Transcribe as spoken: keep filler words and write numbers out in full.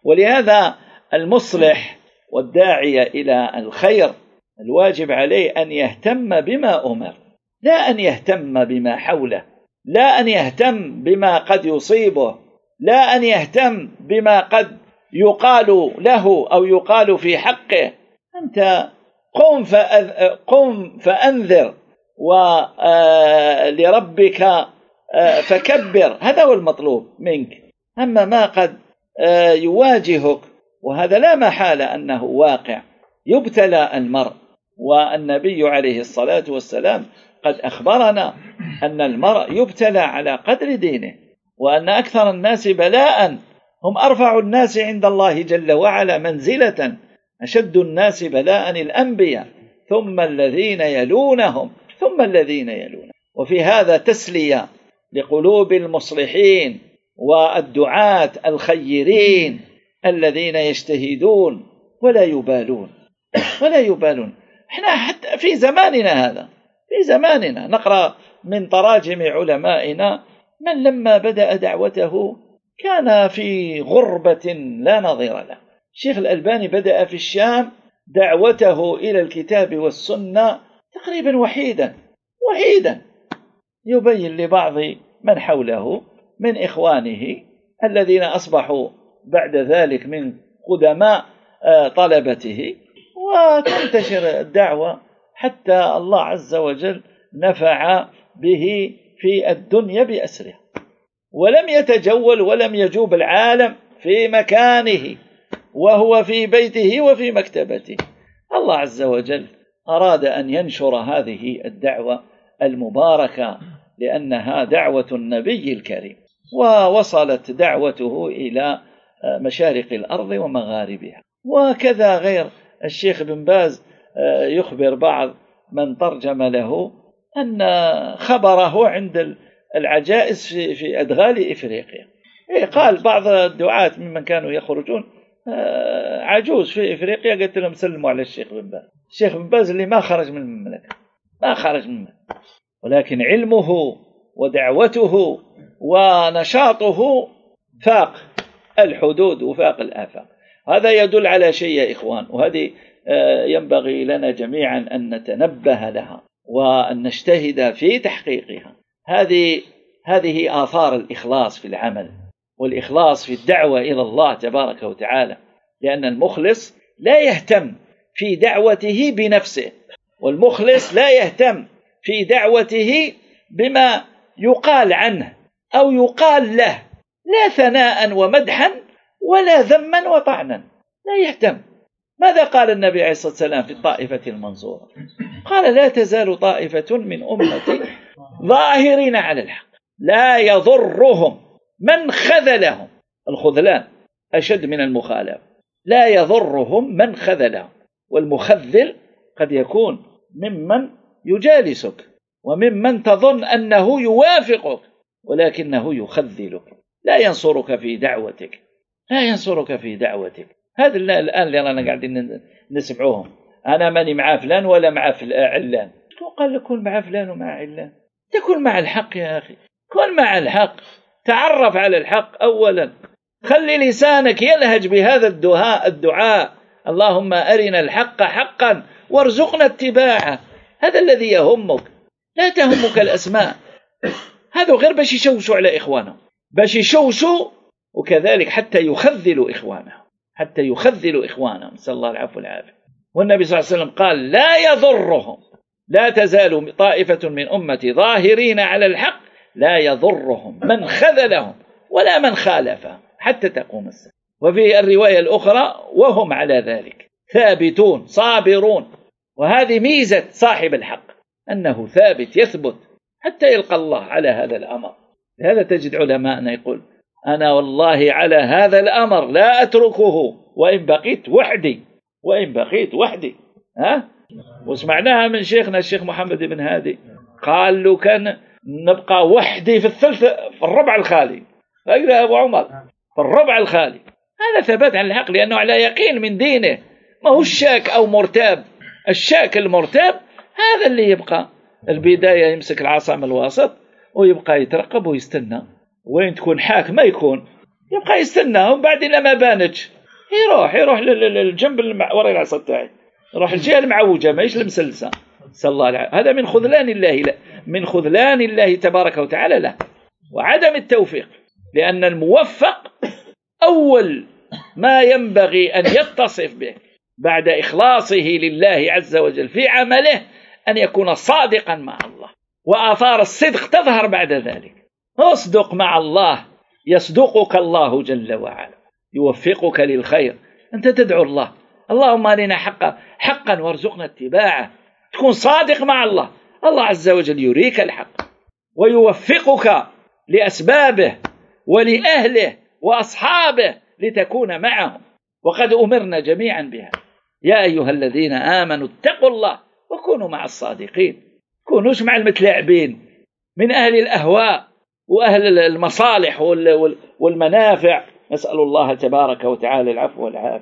ولهذا المصلح والداعية إلى الخير الواجب عليه أن يهتم بما أمر، لا أن يهتم بما حوله، لا أن يهتم بما قد يصيبه، لا أن يهتم بما قد يقال له أو يقال في حقه. أنت قم قم فأنذر ولربك فكبر، هذا هو المطلوب منك. أما ما قد يواجهك، وهذا لا محالة أنه واقع، يبتلى المرء، والنبي عليه الصلاة والسلام قد أخبرنا أن المرء يبتلى على قدر دينه، وأن أكثر الناس بلاء هم أرفع الناس عند الله جل وعلا منزلة، أشد الناس بلاء الأنبياء، ثم الذين يلونهم ثم الذين يلونهم. وفي هذا تسلية لقلوب المصلحين والدعاة الخيرين الذين يجتهدون ولا يبالون ولا يبالون. احنا حتى في زماننا هذا، في زماننا نقرأ من تراجم علمائنا من لما بدأ دعوته كان في غربة لا نظير له. الشيخ الألباني بدأ في الشام دعوته إلى الكتاب والسنة تقريبا وحيدا وحيدا، يبين لبعض من حوله من إخوانه الذين أصبحوا بعد ذلك من قدماء طلبته، وتنتشر الدعوة حتى الله عز وجل نفع به في الدنيا بأسرها، ولم يتجول ولم يجوب العالم في مكانه، وهو في بيته وفي مكتبته. الله عز وجل أراد أن ينشر هذه الدعوة المباركة لأنها دعوة النبي الكريم، ووصلت دعوته إلى مشارق الأرض ومغاربها. وكذا غير الشيخ بن باز يخبر بعض من ترجم له أن خبره عند العجائز في, في أدغال إفريقيا. قال بعض الدعاة ممن كانوا يخرجون عجوز في إفريقيا قلت لهم سلموا على الشيخ بن باز. الشيخ بن باز اللي ما خرج من المملكة، ما خرج من المملكة، ولكن علمه ودعوته ونشاطه فاق الحدود وفاق الآفاق. هذا يدل على شيء يا إخوان، وهذه ينبغي لنا جميعا أن نتنبه لها وأن نجتهد في تحقيقها. هذه هذه آثار الإخلاص في العمل، والإخلاص في الدعوة إلى الله تبارك وتعالى، لأن المخلص لا يهتم في دعوته بنفسه، والمخلص لا يهتم في دعوته بما يقال عنه أو يقال له، لا ثناء ومدحا ولا ذما وطعنا، لا يهتم. ماذا قال النبي عليه الصلاة والسلام في الطائفة المنصورة؟ قال لا تزال طائفة من أمتي ظاهرين على الحق لا يضرهم من خذلهم. الخذلان أشد من المخالفة. لا يضرهم من خذلهم، والمخذل قد يكون ممن يجالسك وممن تظن أنه يوافقك ولكنه يخذلك، لا ينصرك في دعوتك، لا ينصرك في دعوتك. هذا الآن اللي أنا قاعدين نسمعوهم، أنا ماني مع فلان ولا مع علان. قال لكون مع فلان ومع علان، تكون مع الحق يا أخي، كن مع الحق، تعرف على الحق أولا، خلي لسانك يلهج بهذا الدعاء الدعاء اللهم أرنا الحق حقا وارزقنا اتباعه. هذا الذي يهمك، لا تهمك الأسماء. هذا غير باش يشوشوا على إخوانهم، باش يشوشوا، وكذلك حتى يخذلوا إخوانهم، حتى يخذلوا إخوانهم، نسأل الله العفو والعافية. والنبي صلى الله عليه وسلم قال لا يضرهم، لا تزال طائفة من أمتي ظاهرين على الحق لا يضرهم من خذلهم ولا من خالفهم حتى تقوم الساعة. وفي الرواية الأخرى وهم على ذلك ثابتون صابرون. وهذه ميزة صاحب الحق، أنه ثابت يثبت حتى يلقى الله على هذا الأمر. لهذا تجد علماءنا يقول أنا والله على هذا الأمر لا أتركه وإن بقيت وحدي، وإن بقيت وحدي. ها؟ وسمعناها من شيخنا الشيخ محمد بن هادي، قال له كان نبقى وحدي في الثلث في الربع الخالي. أقرأ أبو عمر في الربع الخالي. هذا ثبات عن الحق لأنه على يقين من دينه، ما هو الشاك أو مرتاب. الشاك المرتاب هذا اللي يبقى البداية يمسك العصا من الوسط ويبقى يترقب ويستنى وين تكون حاك، ما يكون يبقى يستناهم، بعد إلا ما بانتش يروح يروح للجنب وراء العصا تاعي، يروح الجهة المعوجة ماهيش المسلسة. صلى الله عليه. هذا من خذلان الله، لا من خذلان الله تبارك وتعالى له، وعدم التوفيق. لأن الموفق أول ما ينبغي أن يتصف به بعد إخلاصه لله عز وجل في عمله أن يكون صادقا مع الله، وآثار الصدق تظهر بعد ذلك. اصدق مع الله يصدقك الله جل وعلا، يوفقك للخير. أنت تدعو الله اللهم أرنا حقا حقا وارزقنا اتباعه، تكون صادق مع الله، الله عز وجل يريك الحق ويوفقك لأسبابه ولأهله وأصحابه لتكون معهم، وقد أمرنا جميعا بها. يا أيها الذين آمنوا اتقوا الله وكونوا مع الصادقين، كونوش مع المتلاعبين من أهل الأهواء وأهل المصالح والمنافع. نسأل الله تبارك وتعالى العفو والعافية.